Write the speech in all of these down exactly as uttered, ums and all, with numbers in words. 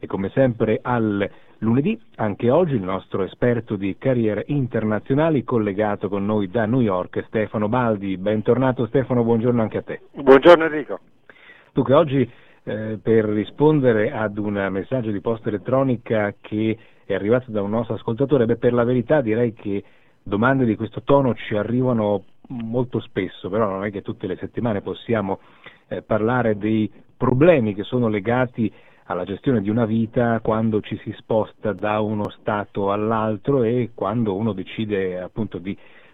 come sempre al lunedì, anche oggi il nostro esperto di carriere internazionali collegato con noi da New York, Stefano Baldi. Bentornato Stefano, buongiorno anche a te. Buongiorno Enrico. Tu che oggi eh, per rispondere ad un messaggio di posta elettronica che è arrivato da un nostro ascoltatore, beh, per la verità direi che domande di questo tono ci arrivano molto spesso, però non è che tutte le settimane possiamo eh, parlare dei problemi che sono legati alla gestione di una vita quando ci si sposta da uno stato all'altro e quando uno decide appunto di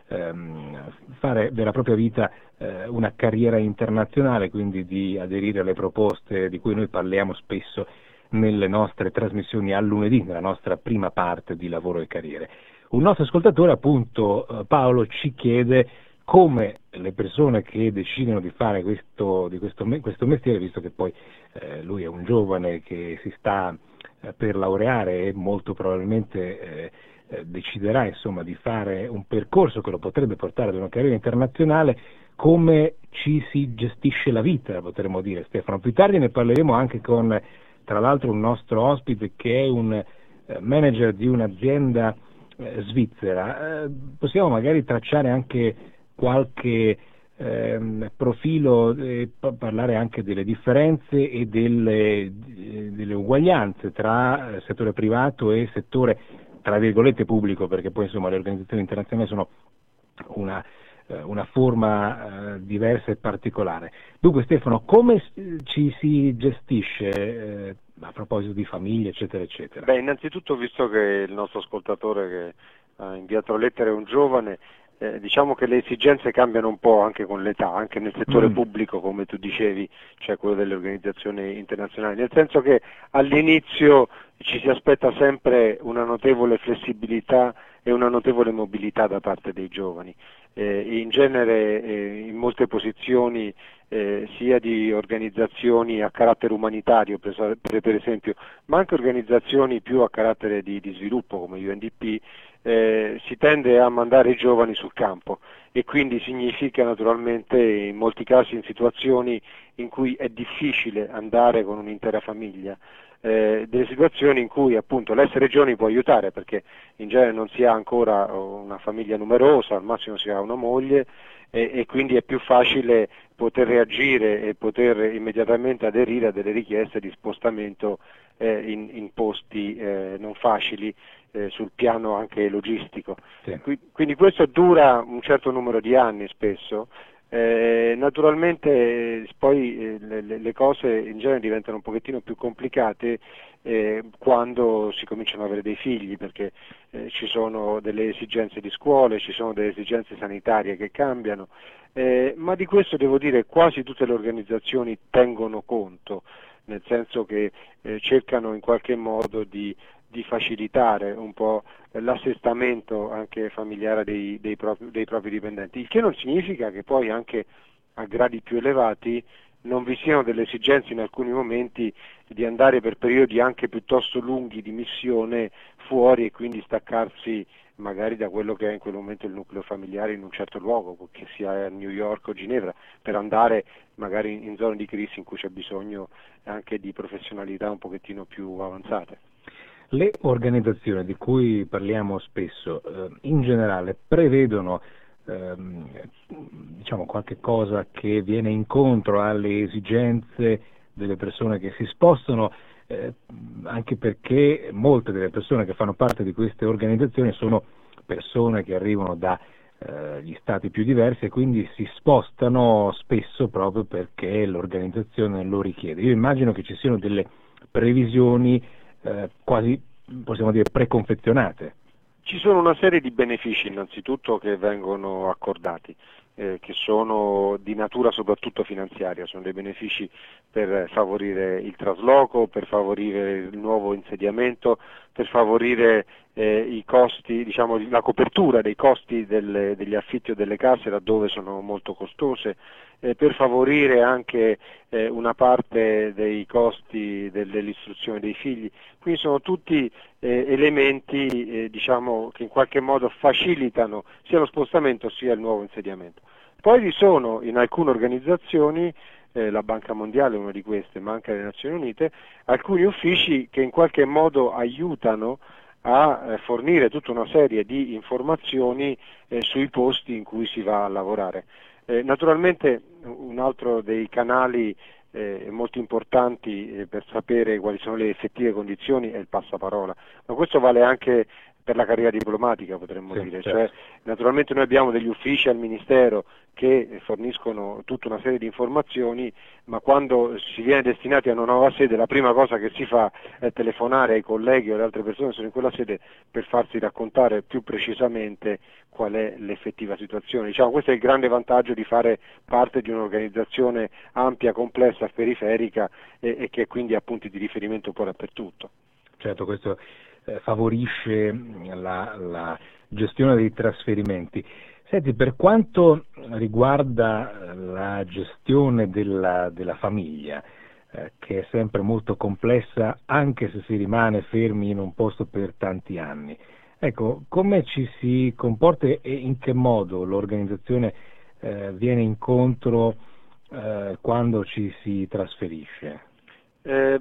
ehm, fare della propria vita eh, una carriera internazionale, quindi di aderire alle proposte di cui noi parliamo spesso nelle nostre trasmissioni al lunedì, nella nostra prima parte di lavoro e carriere. Un nostro ascoltatore, appunto, eh, Paolo, ci chiede come le persone che decidono di fare questo, di questo, questo mestiere, visto che poi eh, lui è un giovane che si sta eh, per laureare e molto probabilmente eh, eh, deciderà insomma di fare un percorso che lo potrebbe portare ad una carriera internazionale, come ci si gestisce la vita, potremmo dire, Stefano. Più tardi ne parleremo anche con, tra l'altro, un nostro ospite che è un eh, manager di un'azienda eh, svizzera. Eh, possiamo magari tracciare anche qualche ehm, profilo e pa- parlare anche delle differenze e delle, delle uguaglianze tra settore privato e settore tra virgolette pubblico, perché poi insomma le organizzazioni internazionali sono una, eh, una forma eh, diversa e particolare. Dunque Stefano, come ci si gestisce eh, a proposito di famiglia eccetera eccetera? Beh, innanzitutto, visto che il nostro ascoltatore che ha inviato la lettera è un giovane, Eh, diciamo che le esigenze cambiano un po' anche con l'età, anche nel settore Mm. pubblico, come tu dicevi, cioè quello delle organizzazioni internazionali, nel senso che all'inizio ci si aspetta sempre una notevole flessibilità e una notevole mobilità da parte dei giovani. Eh, in genere eh, in molte posizioni eh, sia di organizzazioni a carattere umanitario per, per esempio, ma anche organizzazioni più a carattere di, di sviluppo come U N D P, Eh, si tende a mandare i giovani sul campo e quindi significa naturalmente in molti casi in situazioni in cui è difficile andare con un'intera famiglia, eh, delle situazioni in cui appunto l'essere giovani può aiutare, perché in genere non si ha ancora una famiglia numerosa, al massimo si ha una moglie e, e quindi è più facile poter reagire e poter immediatamente aderire a delle richieste di spostamento eh, in, in posti eh, non facili eh, sul piano anche logistico. Sì. Quindi questo dura un certo numero di anni spesso. Eh, naturalmente eh, poi eh, le, le cose in genere diventano un pochettino più complicate eh, quando si cominciano ad avere dei figli, perché eh, ci sono delle esigenze di scuole, ci sono delle esigenze sanitarie che cambiano, eh, ma di questo devo dire quasi tutte le organizzazioni tengono conto, nel senso che eh, cercano in qualche modo di, di facilitare un po' l'assestamento anche familiare dei, dei, propri, dei propri dipendenti, il che non significa che poi anche a gradi più elevati non vi siano delle esigenze in alcuni momenti di andare per periodi anche piuttosto lunghi di missione fuori e quindi staccarsi magari da quello che è in quel momento il nucleo familiare in un certo luogo, che sia a New York o Ginevra, per andare magari in zone di crisi in cui c'è bisogno anche di professionalità un pochettino più avanzate. Le organizzazioni di cui parliamo spesso, eh, in generale, prevedono ehm, diciamo qualche cosa che viene incontro alle esigenze delle persone che si spostano, eh, anche perché molte delle persone che fanno parte di queste organizzazioni sono persone che arrivano da eh, gli stati più diversi e quindi si spostano spesso proprio perché l'organizzazione lo richiede. Io immagino che ci siano delle previsioni eh, quasi, possiamo dire, preconfezionate. Ci sono una serie di benefici innanzitutto che vengono accordati, eh, che sono di natura soprattutto finanziaria, sono dei benefici per favorire il trasloco, per favorire il nuovo insediamento, per favorire eh, i costi, diciamo la copertura dei costi delle, degli affitti o delle case laddove sono molto costose, eh, per favorire anche eh, una parte dei costi del, dell'istruzione dei figli. Quindi sono tutti eh, elementi eh, diciamo, che in qualche modo facilitano sia lo spostamento sia il nuovo insediamento. Poi vi sono in alcune organizzazioni eh, la Banca Mondiale è una di queste, ma anche le Nazioni Unite, alcuni uffici che in qualche modo aiutano a eh, fornire tutta una serie di informazioni eh, sui posti in cui si va a lavorare. Eh, naturalmente un altro dei canali eh, molto importanti eh, per sapere quali sono le effettive condizioni è il passaparola, ma questo vale anche per la carriera diplomatica, potremmo sì, dire, certo. cioè naturalmente noi abbiamo degli uffici al Ministero che forniscono tutta una serie di informazioni, ma quando si viene destinati a una nuova sede la prima cosa che si fa è telefonare ai colleghi o alle altre persone che sono in quella sede per farsi raccontare più precisamente qual è l'effettiva situazione. Diciamo, questo è il grande vantaggio di fare parte di un'organizzazione ampia, complessa, periferica e, e che è quindi ha punti di riferimento un po' dappertutto. Certo, questo eh, favorisce la, la gestione dei trasferimenti. Senti, per quanto riguarda la gestione della, della famiglia, eh, che è sempre molto complessa anche se si rimane fermi in un posto per tanti anni, ecco, come ci si comporta e in che modo l'organizzazione eh, viene incontro eh, quando ci si trasferisce? Eh,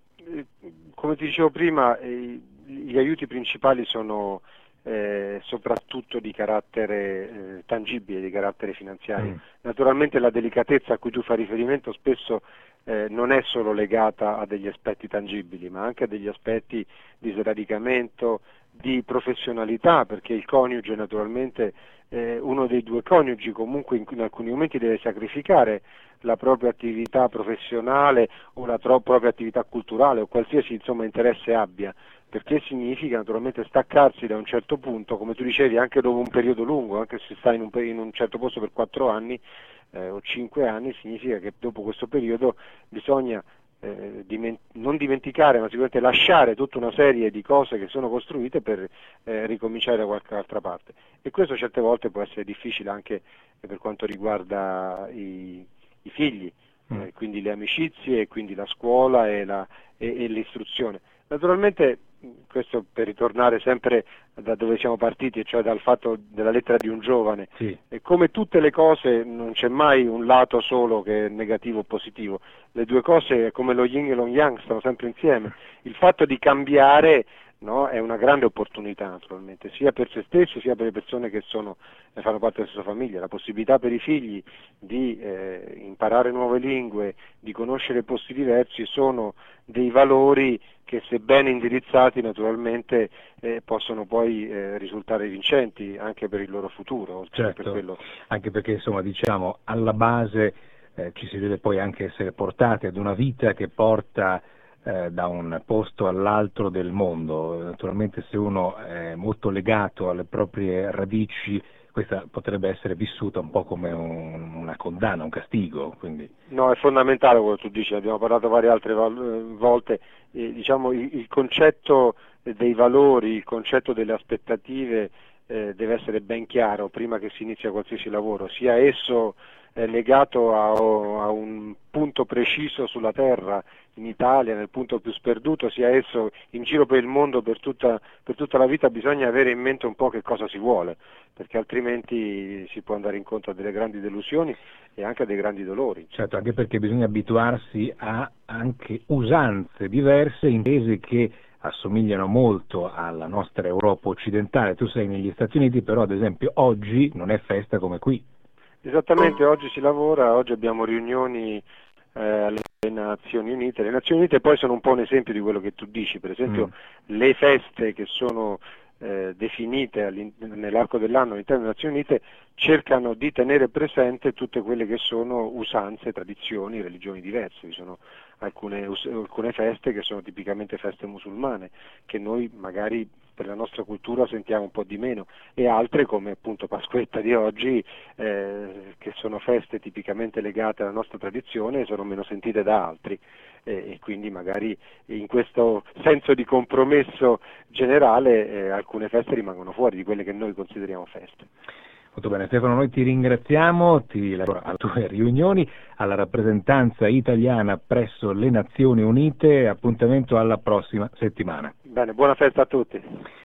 come ti dicevo prima, eh, gli aiuti principali sono eh, soprattutto di carattere eh, tangibile, di carattere finanziario. Mm. Naturalmente la delicatezza a cui tu fai riferimento spesso eh, non è solo legata a degli aspetti tangibili, ma anche a degli aspetti di sradicamento, di professionalità, perché il coniuge naturalmente, eh, uno dei due coniugi comunque in, in alcuni momenti deve sacrificare la propria attività professionale o la tro- propria attività culturale o qualsiasi insomma interesse abbia, perché significa naturalmente staccarsi da un certo punto, come tu dicevi, anche dopo un periodo lungo, anche se stai in un, in un certo posto per quattro anni eh, o cinque anni, significa che dopo questo periodo bisogna eh, diment- non dimenticare, ma sicuramente lasciare tutta una serie di cose che sono costruite per eh, ricominciare da qualche altra parte. E questo certe volte può essere difficile anche per quanto riguarda i, i figli, mm. eh, quindi le amicizie, quindi la scuola e, la, e, e l'istruzione. Naturalmente, questo per ritornare sempre da dove siamo partiti, cioè dal fatto della lettera di un giovane, sì. E come tutte le cose non c'è mai un lato solo che è negativo o positivo, le due cose come lo yin e lo yang stanno sempre insieme. Il fatto di cambiare, no, è una grande opportunità naturalmente, sia per se stesso sia per le persone che sono, eh, fanno parte della stessa famiglia. La possibilità per i figli di eh, imparare nuove lingue, di conoscere posti diversi sono dei valori che, se ben indirizzati naturalmente, eh, possono poi eh, risultare vincenti anche per il loro futuro. Certo, per quello... anche perché insomma diciamo alla base eh, ci si deve poi anche essere portati ad una vita che porta eh, da un posto all'altro del mondo. Naturalmente se uno è molto legato alle proprie radici, questa potrebbe essere vissuta un po' come un, una condanna, un castigo. Quindi... No, è fondamentale quello che tu dici, abbiamo parlato varie altre volte, eh, diciamo il, il concetto dei valori, il concetto delle aspettative eh, deve essere ben chiaro prima che si inizia qualsiasi lavoro, sia esso eh, legato a, a un punto preciso sulla terra, in Italia, nel punto più sperduto, sia esso in giro per il mondo per tutta, per tutta la vita. Bisogna avere in mente un po' che cosa si vuole, perché altrimenti si può andare incontro a delle grandi delusioni e anche a dei grandi dolori. Certo, anche perché bisogna abituarsi a anche usanze diverse, intese che assomigliano molto alla nostra Europa occidentale. Tu sei negli Stati Uniti, però ad esempio oggi non è festa come qui. Esattamente, oggi si lavora, oggi abbiamo riunioni eh, alle Nazioni Unite. Le Nazioni Unite poi sono un po' un esempio di quello che tu dici, per esempio mm. le feste che sono eh, definite nell'arco dell'anno all'interno delle Nazioni Unite cercano di tenere presente tutte quelle che sono usanze, tradizioni, religioni diverse. Vi sono alcune, alcune feste che sono tipicamente feste musulmane, che noi magari per la nostra cultura sentiamo un po' di meno, e altre come appunto Pasquetta di oggi, eh, che sono feste tipicamente legate alla nostra tradizione e sono meno sentite da altri, eh, e quindi magari in questo senso di compromesso generale eh, alcune feste rimangono fuori di quelle che noi consideriamo feste. Molto bene Stefano, noi ti ringraziamo, ti lavoro alle tue riunioni, alla rappresentanza italiana presso le Nazioni Unite, appuntamento alla prossima settimana. Bene, buona festa a tutti.